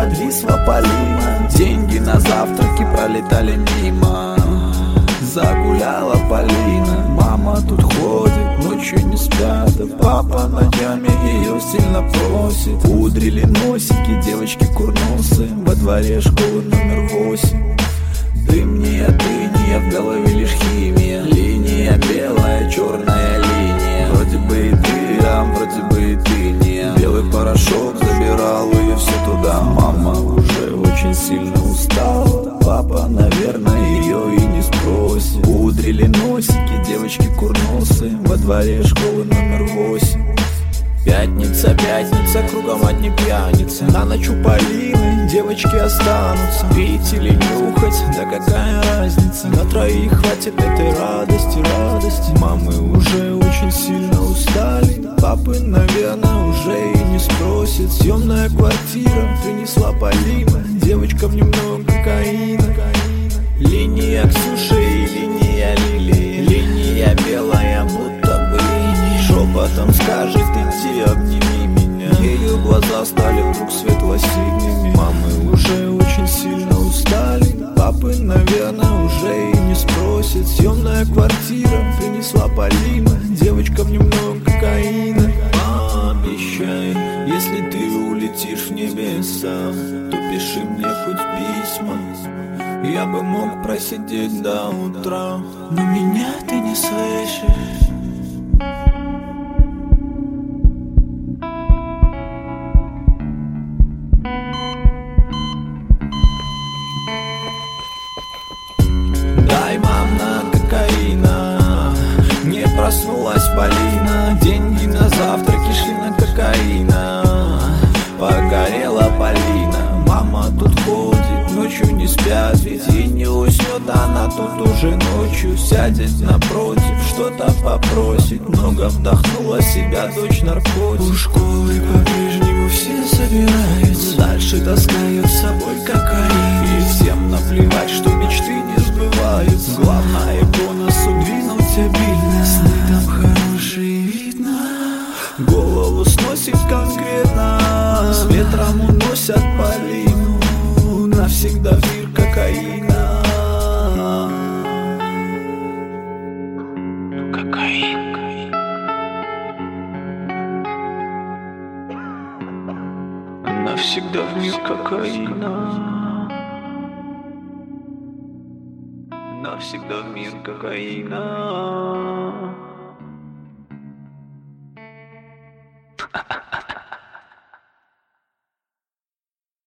подвисла Полина. Деньги на завтраки пролетали мимо. Загуляла Полина. Мама тут ходит, ночью не спят, а папа ночами ее сильно просит. Пудрили носики девочки курносы во дворе школы номер 8. Дым не отыния, в голове лишь химия. Линия белая, черная линия. Вроде бы и ты, а вроде бы и ты не. Белый порошок забирал ее все туда. Мама уже очень сильно устала. Папа, наверное, ее и не спросит. Пудрили носики девочки курносы во дворе школы номер 8. Пятница, пятница, кругом одни пьяницы. На ночь у Полины девочки останутся. Пить или нюхать, да какая разница. На троих хватит этой радости, радости. Мамы уже очень сильно устали. Папы, наверное, уже и не спросит. Съемная квартира принесла Полина. Девочкам немного кокаина. Линия Ксюши и линия Лилии. Линия белая, будто бы линия. Шепотом скажет: иди обними меня. Ее глаза стали вдруг светло-синими. Мамы уже очень сильно устали. Папы, наверное, уже и не спросит. Съемная квартира принесла Полина. Девочкам немного кокаина. Обещай, если ты улетишь в небеса, то пиши мне хоть письма. Я бы мог просидеть до утра, но меня ты не слышишь. Дай, мам, на кокаина. Не проснулась Полина. Деньги на завтраки шли на кокаина. Погорела Полина. Мама тут ходит, ночью не спят, ведь и не уснет она тут уже ночью. Сядет напротив, что-то попросит. Много вдохнула себя дочь наркотик. У школы по-прежнему все собираются. Дальше таскают с собой кокаин. И всем наплевать, что мечты не сбываются. Главное по носу двинуть обильно. Сны там хорошие видно. Голову сносит конкретно. С ветром уносят Полину. Навсегда в мир кокаина. Кокаин. Навсегда в мир кокаина. Навсегда в мир кокаина.